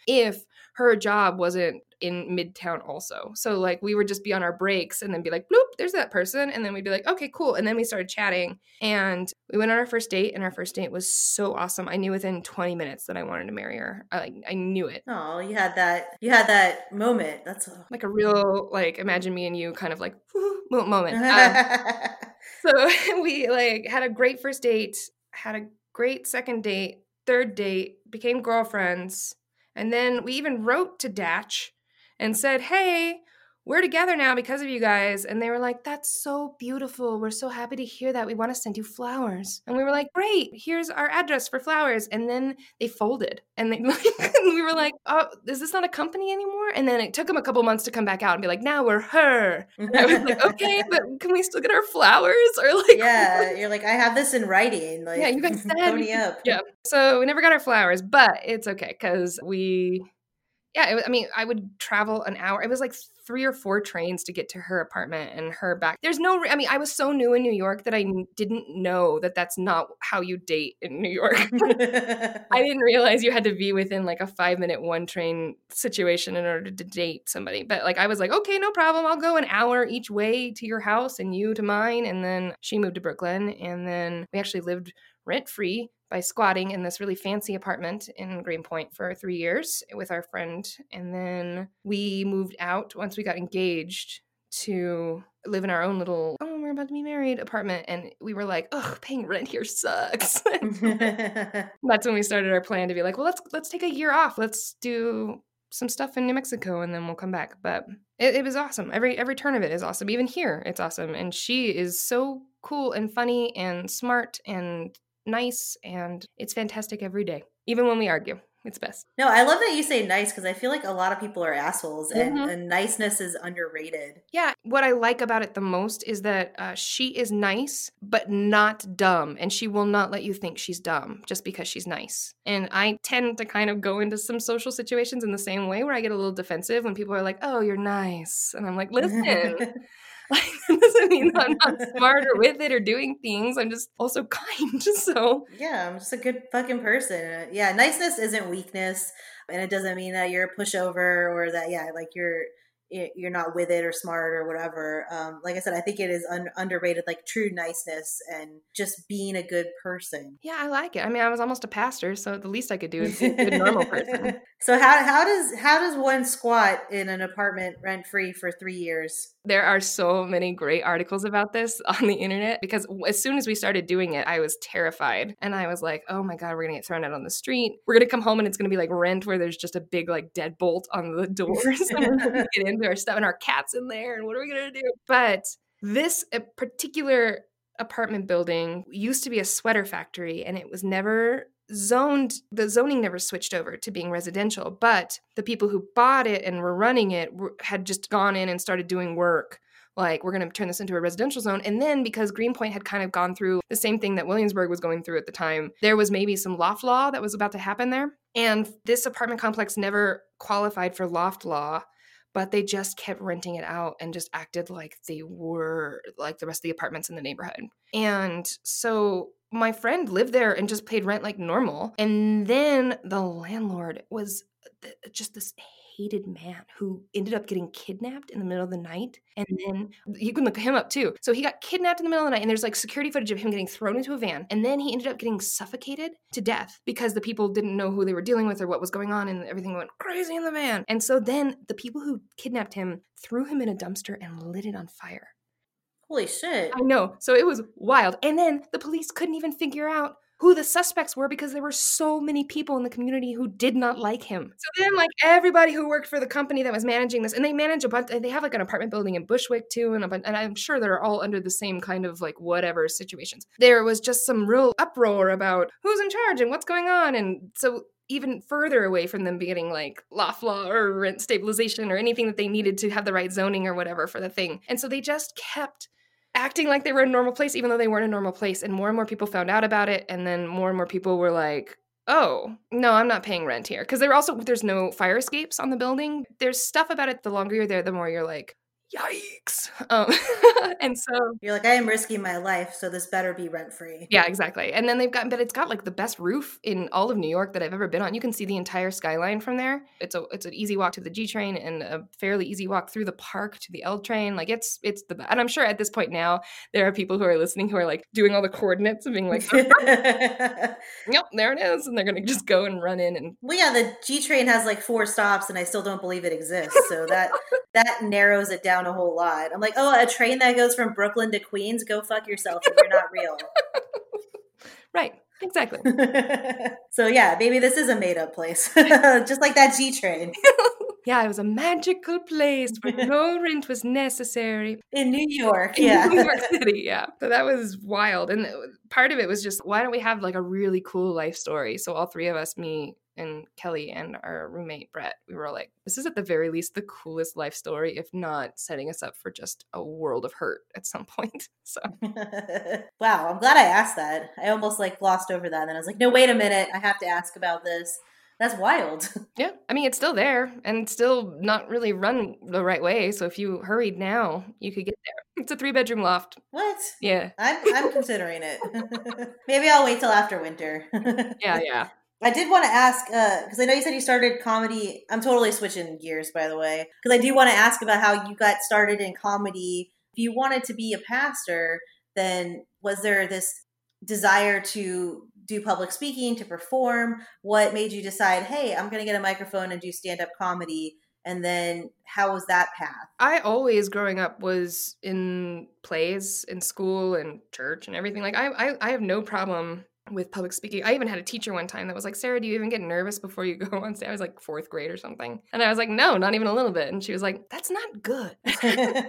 if her job wasn't in Midtown also. So like we would just be on our breaks and then be like, bloop, there's that person. And then we'd be like, okay, cool. And then we started chatting and we went on our first date, and our first date was so awesome. I knew within 20 minutes that I wanted to marry her. I knew it. Oh, you had that moment. That's like a real, like, imagine me and you kind of like moment. So we like had a great first date, had a great second date, third date, became girlfriends. And then we even wrote to Datch and said, hey, we're together now because of you guys. And they were like, that's so beautiful. We're so happy to hear that. We want to send you flowers. And we were like, great, here's our address for flowers. And then they folded. And and we were like, oh, is this not a company anymore? And then it took them a couple months to come back out and be like, now we're her. And I was like, okay, but can we still get our flowers? Or like, yeah, you're like, I have this in writing. Like, yeah, you guys said pony up. Yeah. So we never got our flowers, but it's okay because I would travel an hour. It was like 3 or 4 trains to get to her apartment and her back. I was so new in New York that I didn't know that that's not how you date in New York. I didn't realize you had to be within like a 5-minute 1 train situation in order to date somebody. But like, I was like, okay, no problem. I'll go an hour each way to your house and you to mine. And then she moved to Brooklyn, and then we actually lived rent-free by squatting in this really fancy apartment in Greenpoint for 3 years with our friend. And then we moved out once we got engaged to live in our own little, we're about to be married apartment. And we were like, oh, paying rent here sucks. That's when we started our plan to be like, well, let's take a year off. Let's do some stuff in New Mexico and then we'll come back. But it was awesome. Every turn of it is awesome. Even here, it's awesome. And she is so cool and funny and smart and nice, and it's fantastic every day. Even when we argue, it's best. No, I love that you say nice because I feel like a lot of people are assholes, and niceness is underrated. Yeah, what I like about it the most is that she is nice, but not dumb, and she will not let you think she's dumb just because she's nice. And I tend to kind of go into some social situations in the same way where I get a little defensive when people are like, oh, you're nice. And I'm like, listen. Like, that doesn't mean I'm not smarter with it or doing things. I'm just also kind. So yeah, I'm just a good fucking person. Yeah, niceness isn't weakness, and it doesn't mean that you're a pushover or that like you're not with it or smart or whatever. Like I said, I think it is underrated, like true niceness and just being a good person. Yeah, I like it. I mean, I was almost a pastor, so the least I could do is be a good normal person. So how does one squat in an apartment rent free for 3 years? There are so many great articles about this on the internet because as soon as we started doing it, I was terrified. And I was like, oh my God, we're going to get thrown out on the street. We're going to come home and it's going to be like Rent, where there's just a big like deadbolt on the doors. And we're going to get into our stuff and our cat's in there. And what are we going to do? But this particular apartment building used to be a sweater factory, and it was never zoned. The zoning never switched over to being residential, but the people who bought it and were running it had just gone in and started doing work. Like, we're going to turn this into a residential zone. And then because Greenpoint had kind of gone through the same thing that Williamsburg was going through at the time, there was maybe some loft law that was about to happen there. And this apartment complex never qualified for loft law, but they just kept renting it out and just acted like they were like the rest of the apartments in the neighborhood. And so my friend lived there and just paid rent like normal. And then the landlord was just this hated man who ended up getting kidnapped in the middle of the night. And then you can look him up too. So he got kidnapped in the middle of the night, and there's like security footage of him getting thrown into a van. And then he ended up getting suffocated to death because the people didn't know who they were dealing with or what was going on, and everything went crazy in the van. And so then the people who kidnapped him threw him in a dumpster and lit it on fire. Holy shit. I know. So it was wild. And then the police couldn't even figure out who the suspects were because there were so many people in the community who did not like him. So then, like, everybody who worked for the company that was managing this, and they manage a bunch, they have like an apartment building in Bushwick too, and I'm sure they're all under the same kind of like whatever situations. There was just some real uproar about who's in charge and what's going on. And so even further away from them getting like loft law or rent stabilization or anything that they needed to have the right zoning or whatever for the thing. And so they just kept acting like they were in a normal place, even though they weren't a normal place. And more people found out about it. And then more and more people were like, oh, no, I'm not paying rent here. Because there's no fire escapes on the building. There's stuff about it. The longer you're there, the more you're like, yikes. And so You're like, I am risking my life, so this better be rent-free. yeah, exactly. And then but it's got like the best roof in all of New York that I've ever been on. You can see the entire skyline from there. It's an easy walk to the G train and a fairly easy walk through the park to the L train. Like it's the best. And I'm sure at this point now there are people who are listening who are like doing all the coordinates and being like, yep, there it is, and they're gonna just go and run in and. Well, yeah, the G train has like 4 stops, and I still don't believe it exists. So that narrows it down a whole lot. I'm like, oh, a train that goes from Brooklyn to Queens? Go fuck yourself if you're not real. Right. Exactly. So yeah, maybe this is a made-up place, just like that G train. Yeah, it was a magical place where no rent was necessary. In New York, yeah. In New York City, yeah. So that was wild. And part of it was just, why don't we have like a really cool life story? So all 3 of us, me and Kelly and our roommate Brett, we were like, this is at the very least the coolest life story, if not setting us up for just a world of hurt at some point. So wow, I'm glad I asked that. I almost like glossed over that, and I was like, no, wait a minute, I have to ask about this. That's wild. Yeah, I mean, it's still there and still not really run the right way. So if you hurried now, you could get there. It's a 3-bedroom loft. What? Yeah. I'm considering it. Maybe I'll wait till after winter. Yeah. I did want to ask, because I know you said you started comedy. I'm totally switching gears, by the way, because I do want to ask about how you got started in comedy. If you wanted to be a pastor, then was there this desire to do public speaking, to perform? What made you decide, hey, I'm going to get a microphone and do stand-up comedy? And then how was that path? I always, growing up, was in plays in school and church and everything. Like I have no problem with public speaking. I even had a teacher one time that was like, Sarah, do you even get nervous before you go on stage? I was like 4th grade or something. And I was like, no, not even a little bit. And she was like, that's not good. But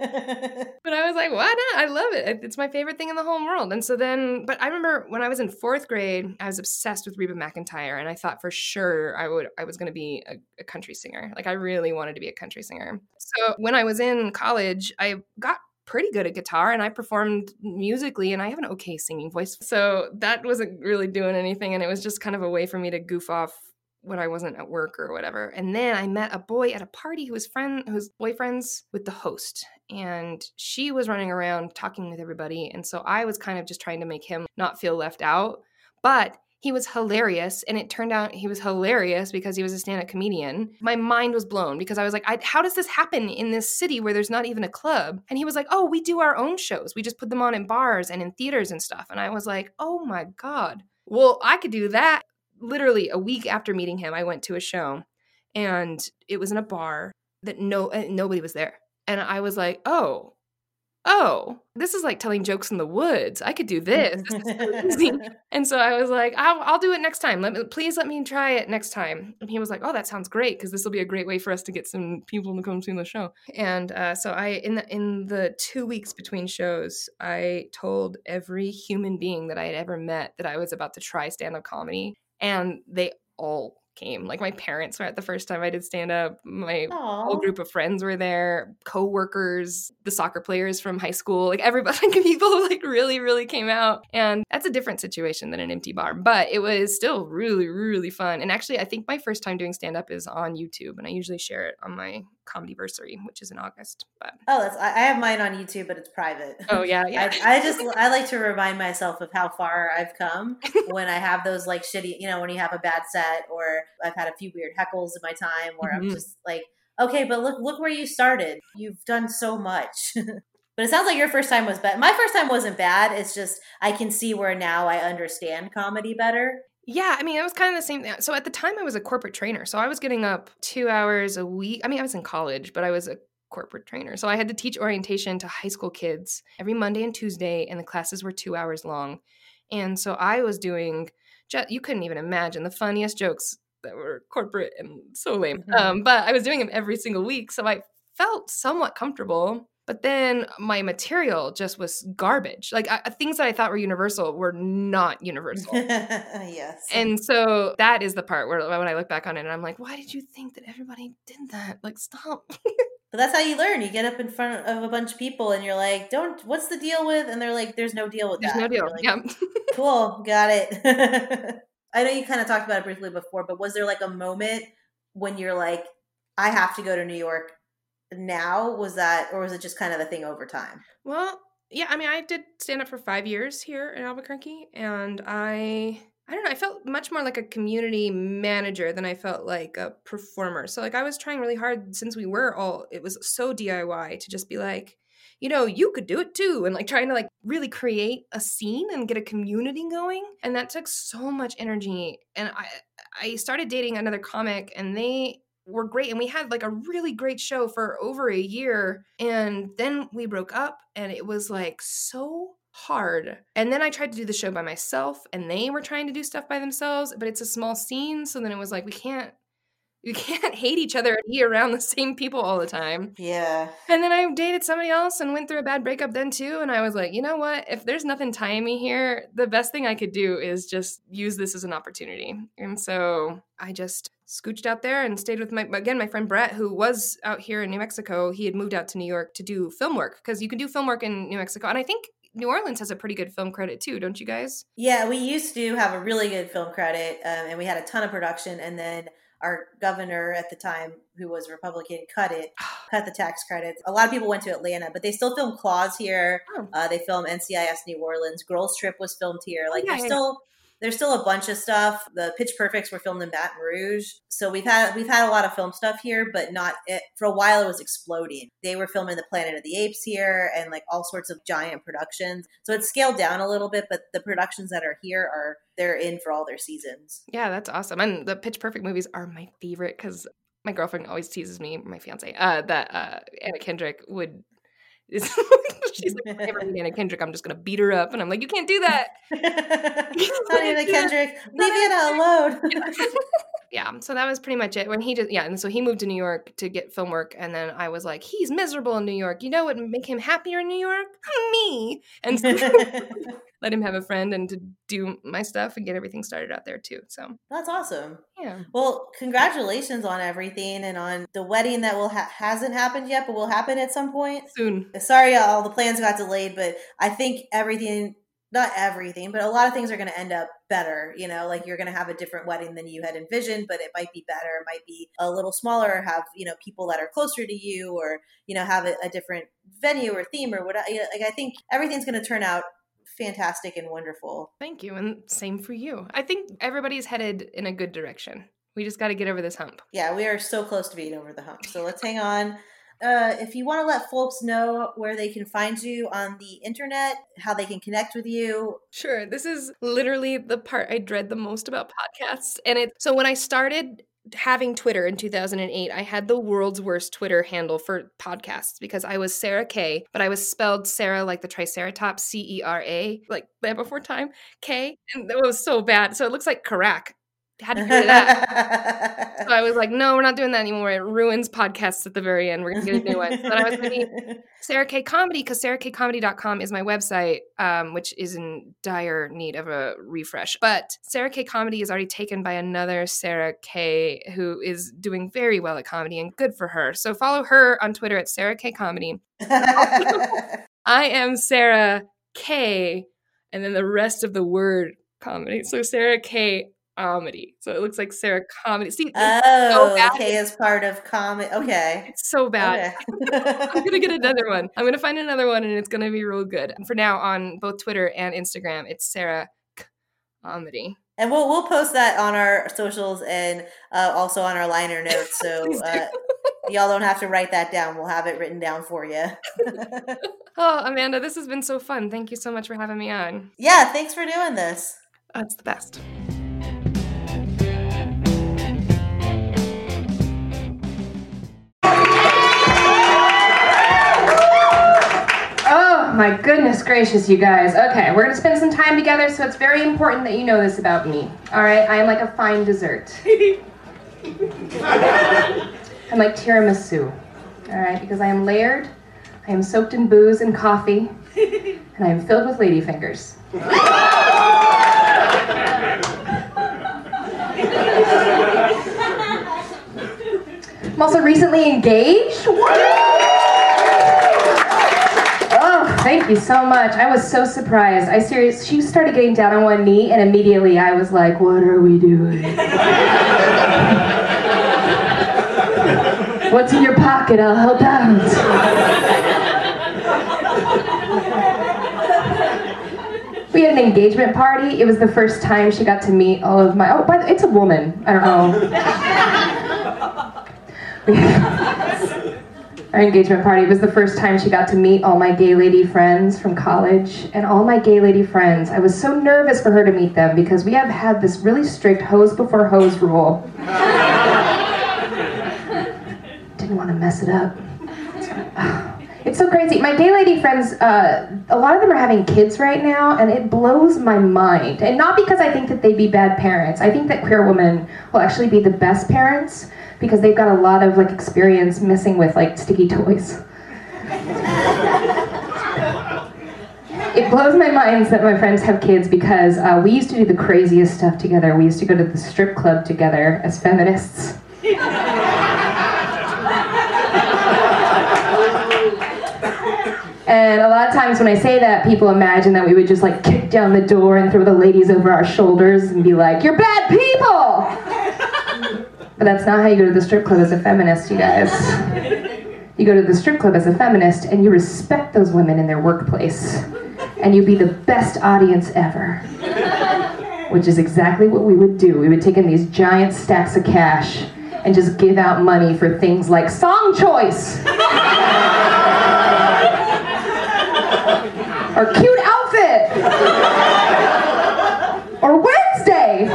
I was like, why not? I love it. It's my favorite thing in the whole world. And so then, but I remember when I was in 4th grade, I was obsessed with Reba McEntire. And I thought for sure I was going to be a country singer. Like I really wanted to be a country singer. So when I was in college, I got pretty good at guitar and I performed musically and I have an okay singing voice. So that wasn't really doing anything. And it was just kind of a way for me to goof off when I wasn't at work or whatever. And then I met a boy at a party who was boyfriends with the host. And she was running around talking with everybody. And so I was kind of just trying to make him not feel left out. But he was hilarious, and it turned out he was hilarious because he was a stand-up comedian. My mind was blown because I was like, how does this happen in this city where there's not even a club? And he was like, oh, we do our own shows. We just put them on in bars and in theaters and stuff. And I was like, oh my God. Well, I could do that. Literally a week after meeting him, I went to a show, and it was in a bar that nobody was there. And I was like, oh, this is like telling jokes in the woods. I could do this. This is so easy. And so I was like, I'll do it next time. Please let me try it next time. And he was like, oh, that sounds great, because this will be a great way for us to get some people to come see the show. And so in the 2 weeks between shows, I told every human being that I had ever met that I was about to try stand-up comedy, and they all came. Like my parents were at the first time I did stand up. My whole group of friends were there, co-workers, the soccer players from high school, like everybody, people like really, really came out. And that's a different situation than an empty bar, but it was still really, really fun. And actually, I think my first time doing stand up is on YouTube, and I usually share it on my Comedyversary, which is in August. But I have mine on YouTube, but it's private. Oh yeah. I like to remind myself of how far I've come when I have those like shitty, when you have a bad set, or I've had a few weird heckles in my time where I'm just like, okay, but look where you started. You've done so much. But it sounds like your first time was bad. My first time wasn't bad. It's just I can see where now I understand comedy better. Yeah, I mean, it was kind of the same thing. So at the time, I was a corporate trainer. So I was getting up 2 hours a week. I mean, I was in college, but I was a corporate trainer. So I had to teach orientation to high school kids every Monday and Tuesday, and the classes were 2 hours long. And so I was doing, you couldn't even imagine the funniest jokes that were corporate and so lame. But I was doing them every single week. So I felt somewhat comfortable. But then my material just was garbage. Like things that I thought were universal were not universal. Yes. And so that is the part where when I look back on it and I'm like, why did you think that everybody did that? Like, stop. But that's how you learn. You get up in front of a bunch of people and you're like, what's the deal with? And they're like, there's no deal with that. There's no deal. Like, yeah. Cool. Got it. I know you kind of talked about it briefly before, but was there like a moment when you're like, I have to go to New York now? Or was it just kind of a thing over time? Well, yeah, I mean, I did stand up for 5 years here in Albuquerque, and I don't know, I felt much more like a community manager than I felt like a performer. So like I was trying really hard since it was so DIY to just be like, you could do it too. And like trying to like really create a scene and get a community going. And that took so much energy. And I started dating another comic, and they were great. And we had like a really great show for over a year. And then we broke up, and it was like so hard. And then I tried to do the show by myself, and they were trying to do stuff by themselves, but it's a small scene. So then it was like, we can't hate each other and be around the same people all the time. Yeah. And then I dated somebody else and went through a bad breakup then too. And I was like, you know what? If there's nothing tying me here, the best thing I could do is just use this as an opportunity. And so I just scooched out there and stayed with my friend Brett, who was out here in New Mexico. He had moved out to New York to do film work, because you can do film work in New Mexico. And I think New Orleans has a pretty good film credit too, don't you guys? Yeah, we used to have a really good film credit, and we had a ton of production. And then our governor at the time, who was Republican, cut the tax credits. A lot of people went to Atlanta, but they still film Claws here. Oh. They film NCIS New Orleans. Girls Trip was filmed here. Like there's still a bunch of stuff. The Pitch Perfects were filmed in Baton Rouge. So we've had a lot of film stuff here, but for a while it was exploding. They were filming the Planet of the Apes here and like all sorts of giant productions. So it's scaled down a little bit, but the productions that are here they're in for all their seasons. Yeah, that's awesome. And the Pitch Perfect movies are my favorite, because my girlfriend always teases me, my fiance, that Anna Kendrick would... She's like, if I ever meet Anna Kendrick, I'm just going to beat her up. And I'm like, you can't do that. Not Anna Kendrick. Leave Anna alone. Yeah, so that was pretty much it. And so he moved to New York to get film work, and then I was like, he's miserable in New York. You know what would make him happier in New York? Me. And so let him have a friend and to do my stuff and get everything started out there too. So that's awesome. Yeah. Well, congratulations on everything, and on the wedding that hasn't happened yet, but will happen at some point soon. Sorry, all the plans got delayed, but I think not everything, but a lot of things are going to end up better. Like you're going to have a different wedding than you had envisioned, but it might be better. It might be a little smaller, or have, people that are closer to you, or, have a different venue or theme or whatever. Like I think everything's going to turn out fantastic and wonderful. Thank you. And same for you. I think everybody's headed in a good direction. We just got to get over this hump. Yeah, we are so close to being over the hump. So let's hang on. If you want to let folks know where they can find you on the internet, how they can connect with you. Sure. This is literally the part I dread the most about podcasts. And so when I started having Twitter in 2008, I had the world's worst Twitter handle for podcasts, because I was Sarah K, but I was spelled Sarah like the Triceratops, CERA, like Land Before Time, K. And that was so bad. So it looks like Karak. Had to do that. So I was like, no, we're not doing that anymore. It ruins podcasts at the very end. We're going to get a new one. So then I was going to be Sarah K Comedy, because SarahKComedy.com is my website, which is in dire need of a refresh. But Sarah K Comedy is already taken by another Sarah K, who is doing very well at comedy, and good for her. So follow her on Twitter at Sarah K Comedy. I am Sarah K, and then the rest of the word comedy. So Sarah K Comedy. So it looks like Sarah Comedy. See, so K is part of comedy. Okay. It's so bad. Okay. I'm going to get another one. I'm going to find another one, and it's going to be real good. And for now, on both Twitter and Instagram, it's Sarah Comedy. And we'll post that on our socials, and also on our liner notes. So y'all don't have to write that down. We'll have it written down for you. Oh, Amanda, this has been so fun. Thank you so much for having me on. Yeah, thanks for doing this. That's the best. Oh my goodness gracious, you guys. Okay, we're going to spend some time together, so it's very important that you know this about me. All right, I am like a fine dessert. I'm like tiramisu. All right, because I am layered, I am soaked in booze and coffee, and I am filled with ladyfingers. I'm also recently engaged. Oh, thank you so much. I was so surprised. She started getting down on one knee, and immediately I was like, what are we doing? What's in your pocket? I'll help out. We had an engagement party. It was the first time she got to meet all of my... Oh, by the way, it's a woman. I don't know. Our engagement party was the first time she got to meet all my gay lady friends from college. And all my gay lady friends, I was so nervous for her to meet them because we have had this really strict hose before hose rule. Didn't want to mess it up. It's so crazy. My gay lady friends, a lot of them are having kids right now, and it blows my mind. And not because I think that they'd be bad parents. I think that queer women will actually be the best parents because they've got a lot of experience messing with sticky toys. It blows my mind that my friends have kids because we used to do the craziest stuff together. We used to go to the strip club together as feminists. And a lot of times when I say that, people imagine that we would just kick down the door and throw the ladies over our shoulders and be like, "You're bad people!" But that's not how you go to the strip club as a feminist, you guys. You go to the strip club as a feminist and you respect those women in their workplace. And you be the best audience ever. Which is exactly what we would do. We would take in these giant stacks of cash and just give out money for things like song choice. Or cute outfit. Or Wednesday.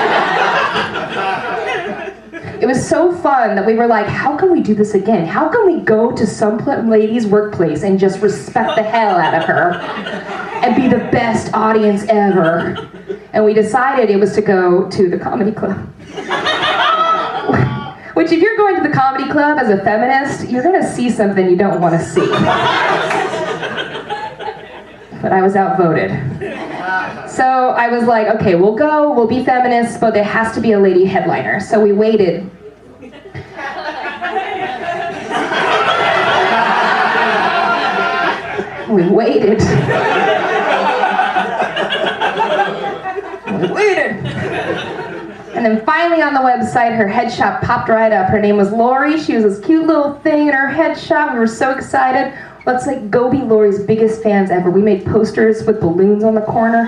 It was so fun that we were like, how can we do this again? How can we go to some lady's workplace and just respect the hell out of her and be the best audience ever? And we decided it was to go to the comedy club. Which, if you're going to the comedy club as a feminist, you're gonna see something you don't want to see. But I was outvoted. So I was like, okay, we'll be feminists, but there has to be a lady headliner. So we waited. We waited. And then finally on the website, her headshot popped right up. Her name was Lori. She was this cute little thing in her headshot. We were so excited. Let's go be Lori's biggest fans ever. We made posters with balloons on the corner.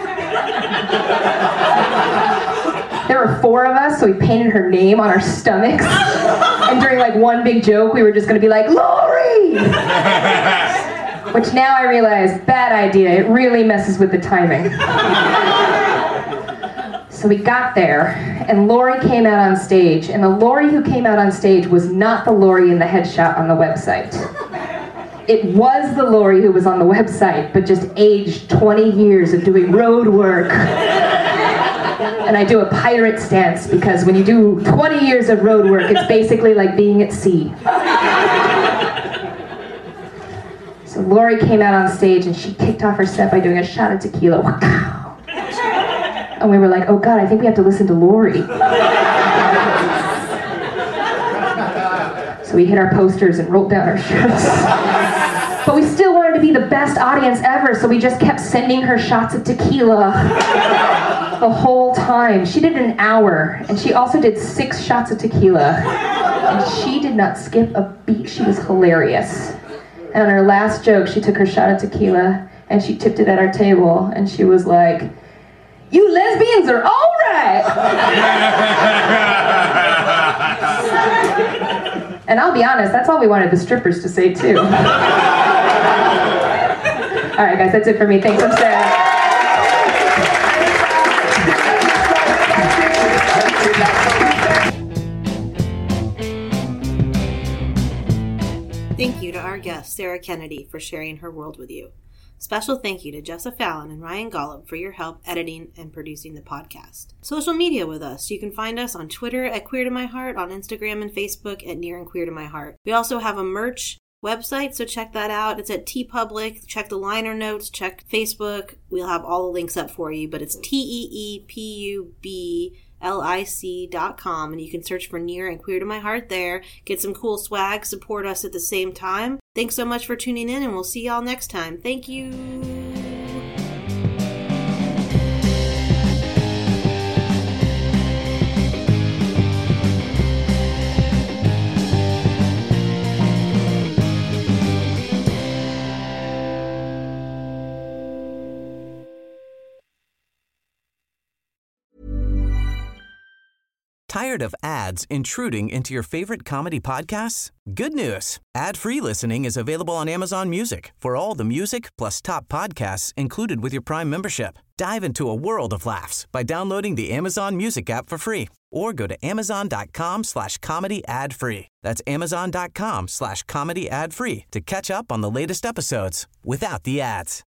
There were 4 of us, so we painted her name on our stomachs. And during one big joke, we were just gonna be like, "Lori!" Which now I realize, bad idea. It really messes with the timing. So we got there, and Lori came out on stage, and the Lori who came out on stage was not the Lori in the headshot on the website. It was the Lori who was on the website, but just aged 20 years of doing road work. And I do a pirate stance, because when you do 20 years of road work, it's basically like being at sea. So Lori came out on stage, and she kicked off her set by doing a shot of tequila. And we were like, oh God, I think we have to listen to Lori. So we hit our posters and rolled down our shirts. But we still wanted to be the best audience ever, so we just kept sending her shots of tequila the whole time. She did an hour, and she also did 6 shots of tequila. And she did not skip a beat. She was hilarious. And on her last joke, she took her shot of tequila, and she tipped it at our table, and she was like, "You lesbians are all right!" And I'll be honest, that's all we wanted the strippers to say too. All right, guys, that's it for me. Thanks, I'm Sarah. Thank you to our guest, Sarah Kennedy, for sharing her world with you. Special thank you to Jessa Fallon and Ryan Golub for your help editing and producing the podcast. Social media with us. You can find us on Twitter at Queer to My Heart, on Instagram and Facebook at Near and Queer to My Heart. We also have a merch website, so check that out. It's at TeePublic. Check the liner notes. Check Facebook. We'll have all the links up for you, but it's TeePublic.com, and you can search for Near and Queer to My Heart there. Get some cool swag. Support us at the same time. Thanks so much for tuning in, and we'll see y'all next time. Thank you. Tired of ads intruding into your favorite comedy podcasts? Good news. Ad-free listening is available on Amazon Music for all the music plus top podcasts included with your Prime membership. Dive into a world of laughs by downloading the Amazon Music app for free or go to amazon.com/comedy ad-free. That's amazon.com/comedy ad-free to catch up on the latest episodes without the ads.